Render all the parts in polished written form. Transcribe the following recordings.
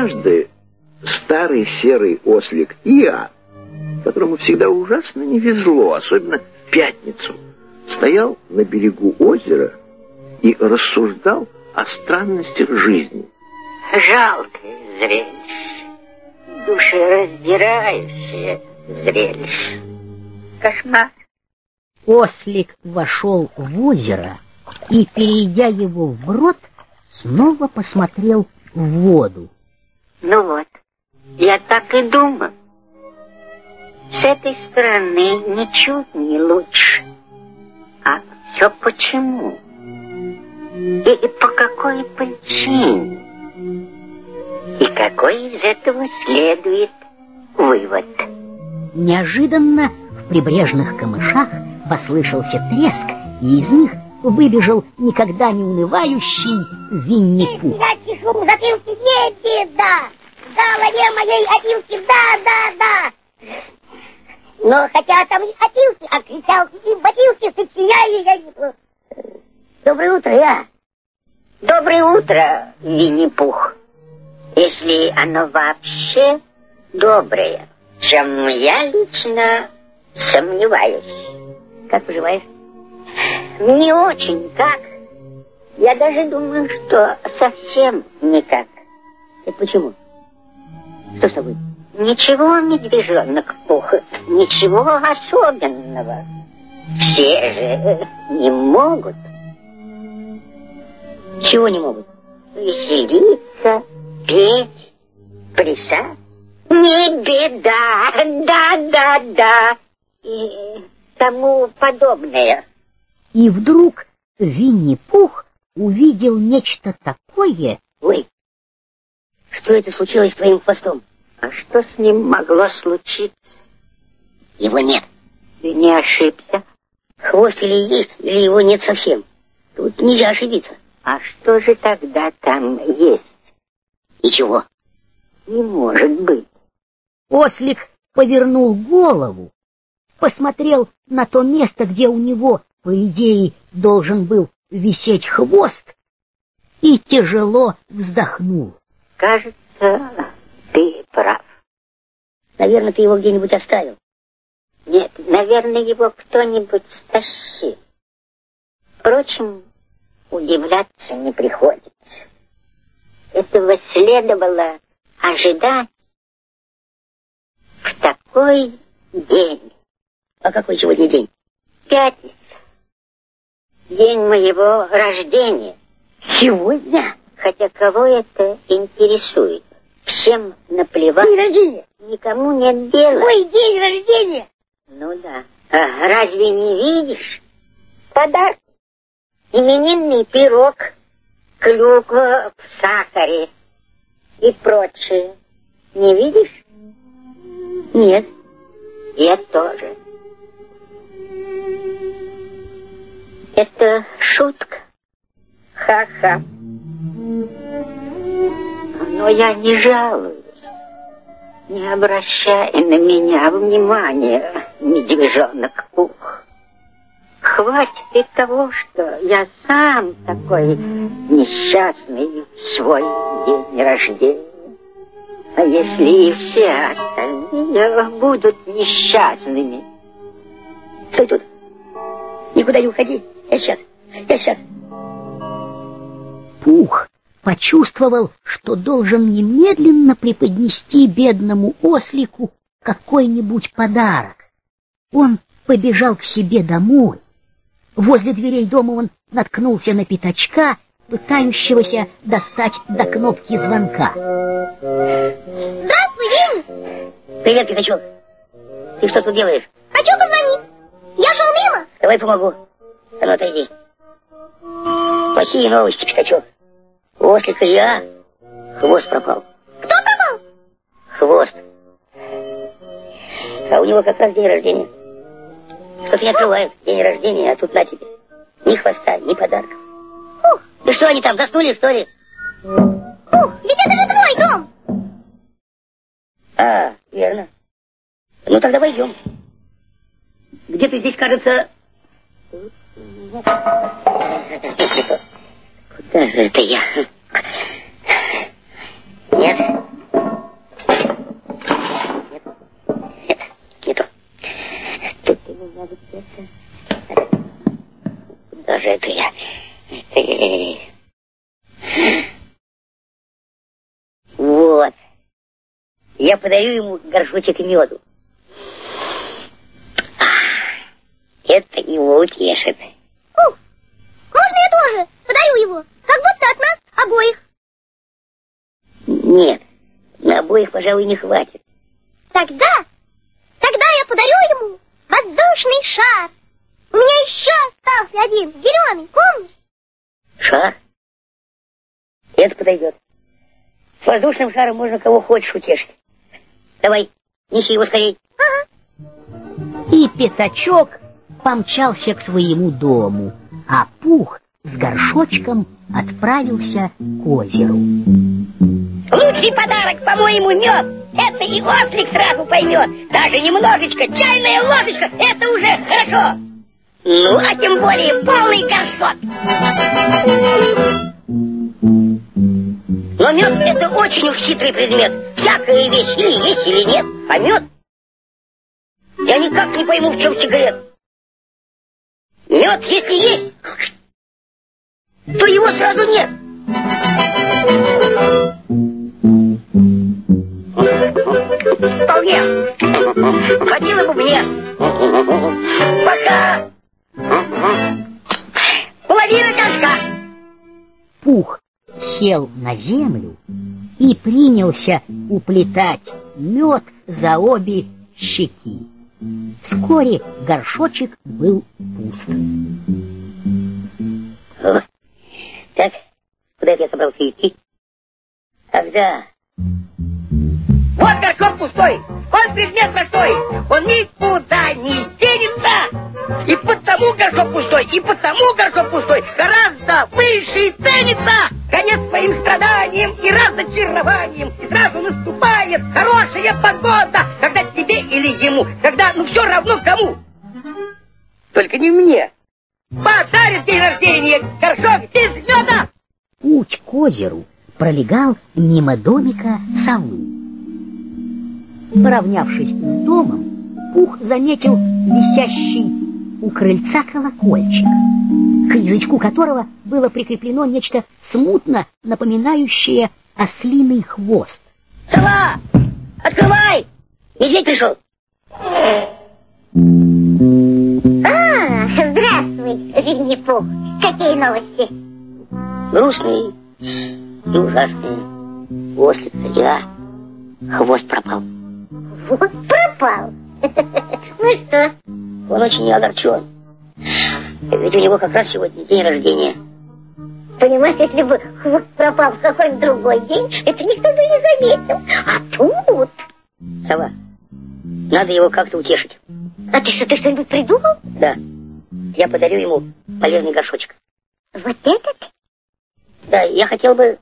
Однажды старый серый ослик Иа, которому всегда ужасно не везло, особенно в пятницу, стоял на берегу озера и рассуждал о странностях жизни. Жалкое зрелище, душераздирающее зрелище. Кошмар. Ослик вошел в озеро и, перейдя его вброд, снова посмотрел в воду. Ну вот, я так и думал. С этой стороны ничуть не лучше. А все почему? И по какой причине? И какой из этого следует вывод? Неожиданно в прибрежных камышах послышался треск, и из них выбежал никогда не унывающий Винни-Пух. Шум в затылке, не беда! В голове моей опилки, да! Но хотя там и опилки, а кричалки и ботилки, сочиняю я... Доброе утро, я. Доброе утро, Винни-Пух. Если оно вообще доброе, чем я лично сомневаюсь. Как поживаешь? Не очень как. Я даже думаю, что совсем никак. Это почему? Что с тобой? Ничего, медвежонок Пух, ничего особенного. Все же не могут. Чего не могут? Веселиться, петь, плясать. Не беда, да. И тому подобное. И вдруг Винни-Пух увидел нечто такое. Ой, что это случилось с твоим хвостом? А что с ним могло случиться? Его нет. Ты не ошибся. Хвост или есть, или его нет совсем. Тут нельзя ошибиться. А что же тогда там есть? И чего? Не может быть. Ослик повернул голову, посмотрел на то место, где у него, по идее, должен был висеть хвост, и тяжело вздохнул. Кажется, ты прав. Наверное, ты его где-нибудь оставил. Нет, наверное, его кто-нибудь стащил. Впрочем, удивляться не приходится. Этого следовало ожидать в такой день. А какой сегодня день? Пятница. День моего рождения. Сегодня? Хотя кого это интересует? Всем наплевать. День рождения. Никому нет дела. Ой, день рождения. Ну да. А разве не видишь? Подарок. Именинный пирог, клюква в сахаре и прочее. Не видишь? Нет. Я тоже. Это шутка. Ха-ха. Но я не жалуюсь. Не обращай на меня внимания, медвежонок Пух. Хватит и того, что я сам такой несчастный в свой день рождения. А если и все остальные будут несчастными? Стой тут. Никуда не уходи. Я сейчас. Пух почувствовал, что должен немедленно преподнести бедному ослику какой-нибудь подарок. Он побежал к себе домой. Возле дверей дома он наткнулся на пятачка, пытающегося достать до кнопки звонка. Здравствуй, Дим! Привет, пятачок. Ты что тут делаешь? Хочу позвонить. Я шел мимо. Давай помогу. А ну, отойди. Плохие новости, пятачок. У ослика я хвост пропал. Кто пропал? Хвост. А у него как раз день рождения. Что-то не открывают. День рождения, а тут на тебе. Ни хвоста, ни подарков. Да что они там, заснули, что ли? Ведь это же твой дом. А, верно. Ну, тогда войдем. Где-то здесь, кажется... Куда же это я? Нет, меня где-то... Куда же это я? Вот. Я подаю ему горшочек меду. Это его утешит. Можно я тоже подарю его? Как будто от нас обоих. Нет, на обоих, пожалуй, не хватит. Тогда я подарю ему воздушный шар. У меня еще остался один, зеленый, помнишь? Шар? Это подойдет. С воздушным шаром можно кого хочешь утешить. Давай, неси его скорей. Ага. И пятачок помчался к своему дому, а Пух с горшочком отправился к озеру. Лучший подарок, по-моему, мед. Это и ослик сразу поймет. Даже немножечко, чайная ложечка, это уже хорошо. Ну, а тем более полный горшок. Но мед — это очень уж хитрый предмет. Всякая вещь или есть, или нет. А мед? Я никак не пойму, в чем секрет. Мед, если есть, то его сразу нет. Вполне. Хватило бы мне. Пока. Половина горшка. Пух сел на землю и принялся уплетать мед за обе щеки. Вскоре горшочек был пуст. Так, куда я собрался идти? Ах, да. Вот горшок пустой, он предмет простой, он никуда не денется. И потому горшок пустой, и потому горшок пустой гораздо выше и ценится. Конец своим страданиям и разочарованием. И сразу наступает хорошая погода, когда тебе или ему, когда все равно кому. Только не мне. Подарит день рождения горшок из меда. Путь к озеру пролегал мимо домика совы. Поравнявшись с домом, Пух заметил висящий у крыльца колокольчик, к язычку которого было прикреплено нечто смутно напоминающее ослиный хвост. Сова! Открывай! Медведь пришел. Здравствуй, Винни-Пух. Какие новости? Грустные и ужасные. Ослица, я. Хвост пропал. Вот пропал. Ну что? Он очень огорчен. Ведь у него как раз сегодня день рождения. Понимаешь, если бы хвост пропал в какой-нибудь другой день, это никто бы не заметил. А тут... Сова, надо его как-то утешить. А ты что-нибудь придумал? Да. Я подарю ему полезный горшочек. Вот этот? Да, я хотел бы...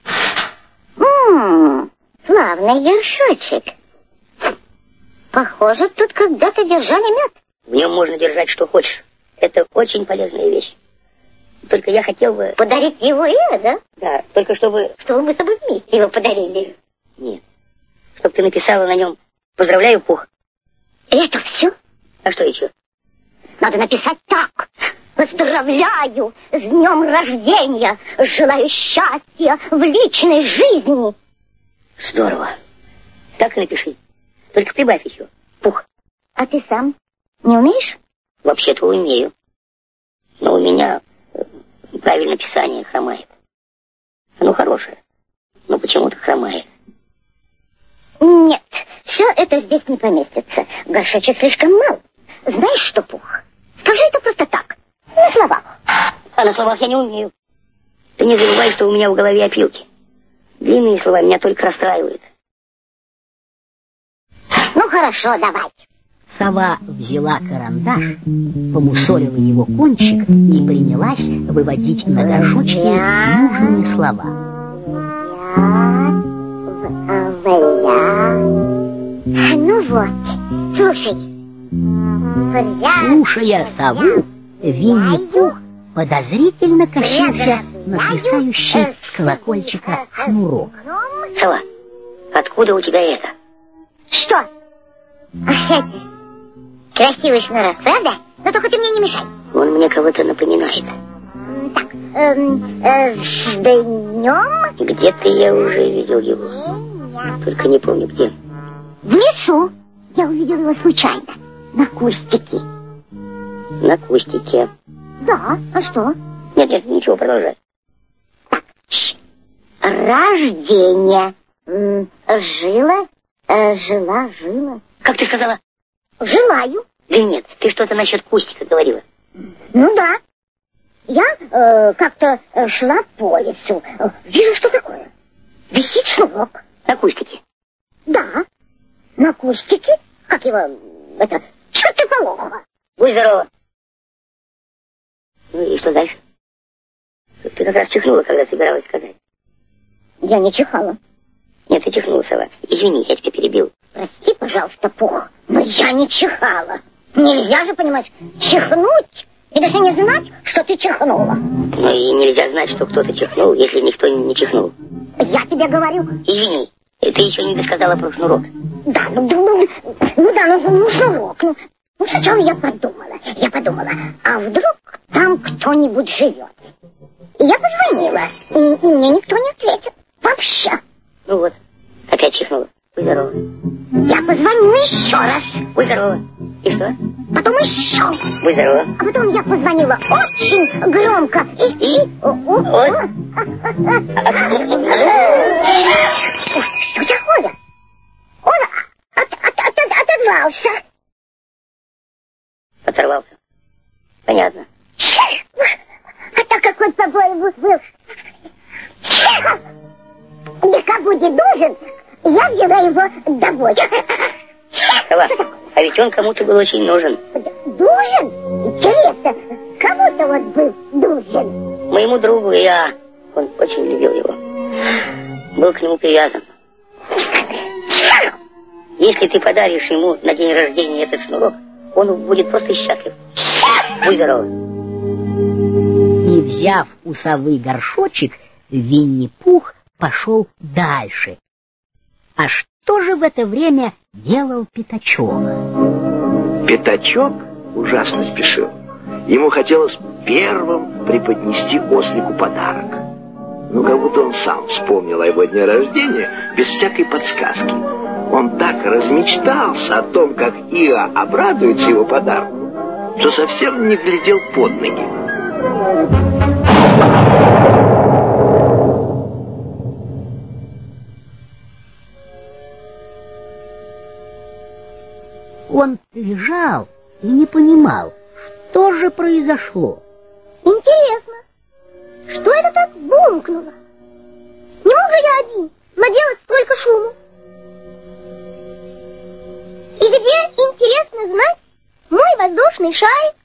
Славный горшочек. Похоже, тут когда-то держали мед. В нем можно держать что хочешь. Это очень полезная вещь. Только я хотел бы... Подарить его да? Да, только чтобы... Чтобы мы с тобой вместе его подарили. Нет. Чтобы ты написала на нем «Поздравляю, Пух». Это все? А что еще? Надо написать так. Поздравляю с днем рождения. Желаю счастья в личной жизни. Здорово. Так и напиши. Только прибавь еще. Пух. А ты сам не умеешь? Вообще-то умею. Но у меня правильное писание хромает. Оно хорошее, но почему-то хромает. Нет, все это здесь не поместится. Горшочек слишком мал. Знаешь что, Пух? Скажи это просто так, на словах. А на словах я не умею. Ты не забывай, что у меня в голове опилки. Длинные слова меня только расстраивают. Ну хорошо, давай. Сова взяла карандаш, помусолила его кончик и принялась выводить на горшочке нужные слова. Ну вот, слушай. Слушая сову, Винни-Пух подозрительно косился на свисающий с колокольчика шнурок. Сова, откуда у тебя это? Что? Ах, это... Красивый шнурок, правда? Но только ты мне не мешай. Он мне кого-то напоминает. Так, с днем? Где-то я уже видел его. Только не помню где. В лесу. Я увидел его случайно. На кустике. На кустике. Да, а что? Нет, ничего, продолжай. Так, рождение. Жила. Как ты сказала? Желаю. Да нет, ты что-то насчет кустика говорила. Ну да. Я как-то шла по лесу. Вижу, что такое. Висит шнурок. На кустике? Да. На кустике? Как его... Это... чертополоха. Будь здорова. Ну и что дальше? Ты как раз чихнула, когда собиралась сказать. Я не чихала. Нет, ты чихнула, сова. Извини, я тебя перебил. Прости, пожалуйста, Пух, но я не чихала. Нельзя же, понимаешь, чихнуть и даже не знать, что ты чихнула. Ну и нельзя знать, что кто-то чихнул, если никто не чихнул. Я тебе говорю. Извини, ты еще не досказала про шнурок. Да, ну шнурок. Ну, сначала я подумала, а вдруг там кто-нибудь живет. И я позвонила, и мне никто не ответил. Вообще. Ну вот, опять чихнула. Будь здорова. Я позвонила еще раз. Будь здорова. И что? Потом еще. Будь здорова. А потом я позвонила очень громко. Что такое? Он оторвался. Оторвался. Понятно. А так как он с тобой был никому не нужен, я взяла его домой. Сова, а ведь он кому-то был очень нужен. Нужен? Интересно, кому-то он был нужен? Моему другу он очень любил его. Был к нему привязан. Если ты подаришь ему на день рождения этот шнурок, он будет просто счастлив. Будь здоров. И, взяв у совы горшочек, Винни-Пух пошел дальше. А что же в это время делал Пятачок? Пятачок ужасно спешил. Ему хотелось первым преподнести ослику подарок. Ну, как будто он сам вспомнил о его дне рождения без всякой подсказки. Он так размечтался о том, как Иа обрадуется его подарку, что совсем не глядел под ноги. Он лежал и не понимал, что же произошло. Интересно, что это так бумкнуло? Не мог же я один наделать столько шуму? И где, интересно знать, мой воздушный шарик?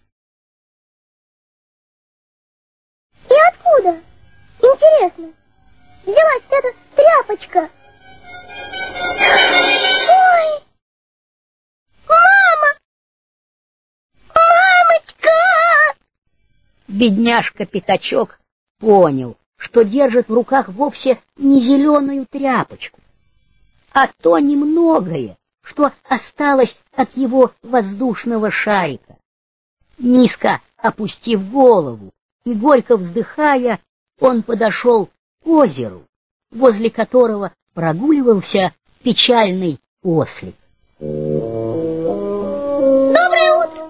И откуда, интересно, взялась эта тряпочка? Ой! Мама! Мамочка! Бедняжка Пятачок понял, что держит в руках вовсе не зеленую тряпочку, а то немногое, что осталось от его воздушного шарика. Низко опустив голову и горько вздыхая, он подошел к озеру, возле которого прогуливался печальный ослик. Доброе утро!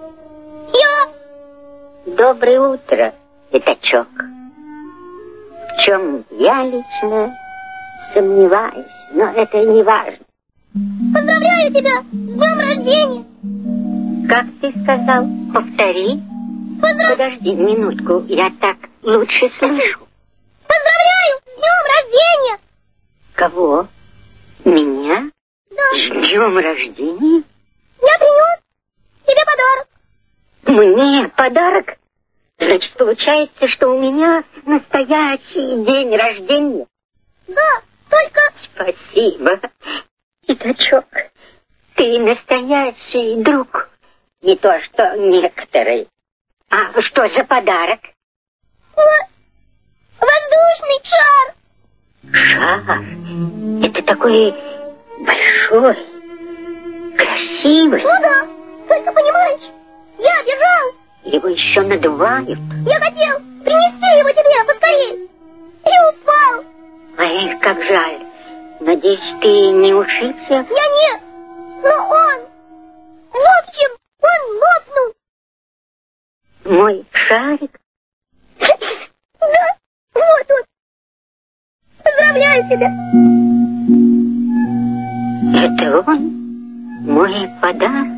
Доброе утро, Пятачок. В чем я лично сомневаюсь, но это не важно. Поздравляю тебя с днем рождения! Как ты сказал? Повтори. Подожди минутку, я так лучше слышу. Поздравляю с днем рождения! Кого? Меня? Да. С днем рождения? Я принес тебе подарок. Мне подарок? Значит, получается, что у меня настоящий день рождения? Да, только... Спасибо, Пятачок. Ты настоящий друг. Не то, что некоторые. А что за подарок? Воздушный шар. Шар? Это такой большой, красивый. Ну да, Только понимаешь, я бежал. Его еще надувают. Я хотел принести его тебе поскорее. И упал. Эх, как жаль. Надеюсь, ты не ушибся? Я нет. Но он... В общем, он лопнул. Мой шарик? Да, вот он. Поздравляю тебя. Это он? Мой подарок?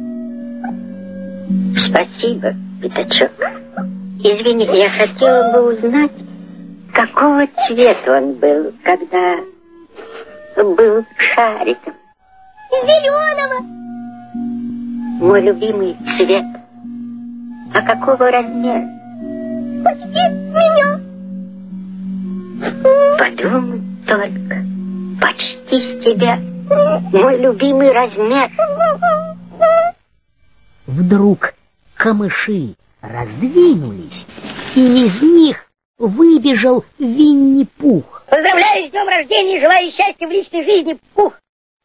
Спасибо, Пятачок. Извините, я хотела бы узнать, какого цвета он был, когда был шариком. Зеленого. Мой любимый цвет. А какого размера? Почти меня. Подумай только. Почти с тебя. Мой любимый размер. Вдруг камыши раздвинулись, и из них выбежал Винни-Пух. Поздравляю с днем рождения и желаю счастья в личной жизни, Пух.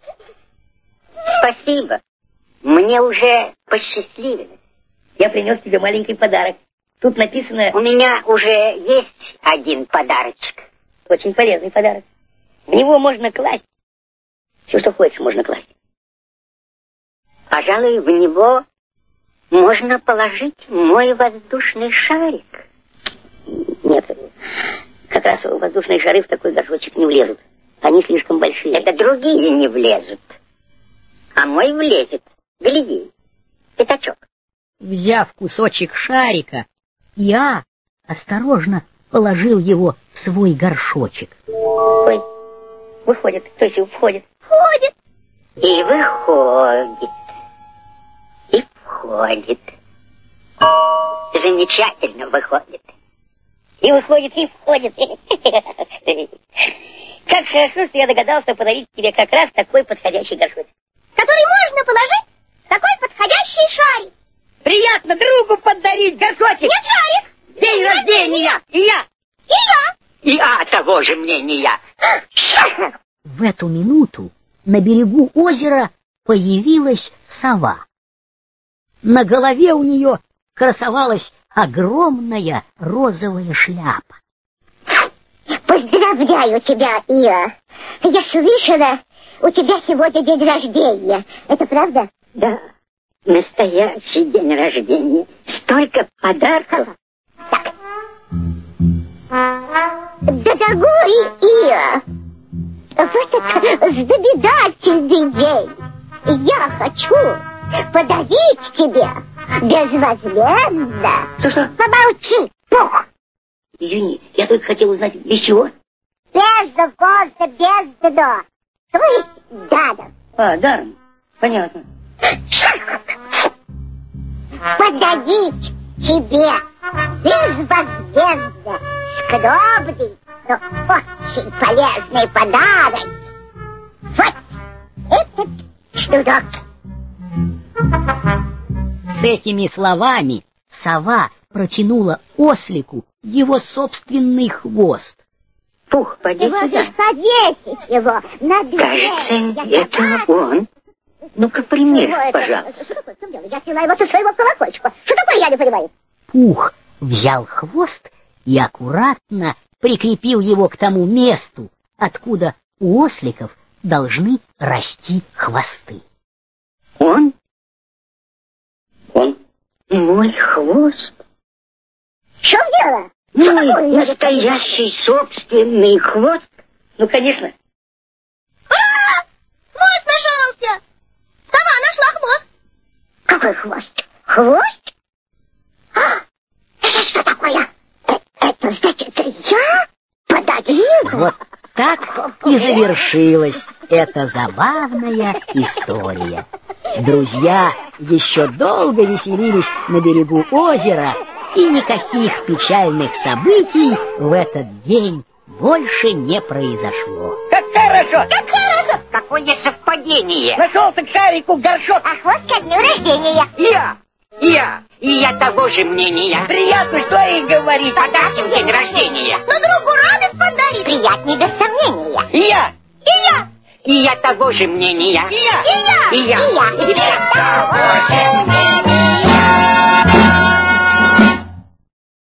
Спасибо. Мне уже посчастливилось. Я принес тебе маленький подарок. Тут написано... У меня уже есть один подарочек. Очень полезный подарок. В него можно класть. Все, что хочешь, можно класть. Пожалуй, в него можно положить мой воздушный шарик. Нет, как раз воздушные шары в такой горшочек не влезут. Они слишком большие. Это другие не влезут. А мой влезет. Гляди, Пятачок. Взяв кусочек шарика, я осторожно положил его в свой горшочек. Ой, выходит, то есть входит. Входит. И выходит. И входит. Замечательно выходит. И выходит, и входит. Как хорошо, что я догадался подарить тебе как раз такой подходящий горшочек. Который можно положить в такой подходящий шарик. Приятно другу подарить горшочек. Нет, шарик. День рождения. И я. И я. И я того же мнения. В эту минуту на берегу озера появилась сова. На голове у нее красовалась огромная розовая шляпа. Поздравляю тебя, Иа. Я слышала, у тебя сегодня день рождения. Это правда? Да, настоящий день рождения. Столько подарков. Так. Дорогой Иа, в этот знаменательный день я хочу подарить тебе безвозмездно. Что? Помолчи, Пух. Извини, я только хотел узнать, без чего? Без вкуса, без дна. То есть даром. А, даром. Понятно. Подарить тебе безвозмездно скромный, но очень полезный подарок. Вот этот шнурок. С этими словами сова протянула ослику его собственный хвост. Пух, поди сюда. Повесить его на дверь. Кажется, это он. Ну-ка, примерь, пожалуйста. Что такое? В чем дело? Я сняла его со своего колокольчика. Что такое, я не понимаю? Пух взял хвост и аккуратно прикрепил его к тому месту, откуда у осликов должны расти хвосты. Он? Мой хвост? В чем дело? Мой настоящий собственный хвост? Ну, конечно. Хвост нашелся! Сова нашла хвост. Какой хвост? Хвост? Это что такое? Это значит, я подарил? Вот так и завершилась эта забавная история. Друзья еще долго веселились на берегу озера, и никаких печальных событий в этот день больше не произошло. Как хорошо! Как хорошо! Какое совпадение! Нашелся к шарику горшок! А хвост ко дню рождения. И я того же мнения. Приятно, что и говорить. Подарки в день рождения. Но другу радость подарить. Приятней без сомнения. И я. И я того же мнения. И я. И я. И я. И я того же мнения.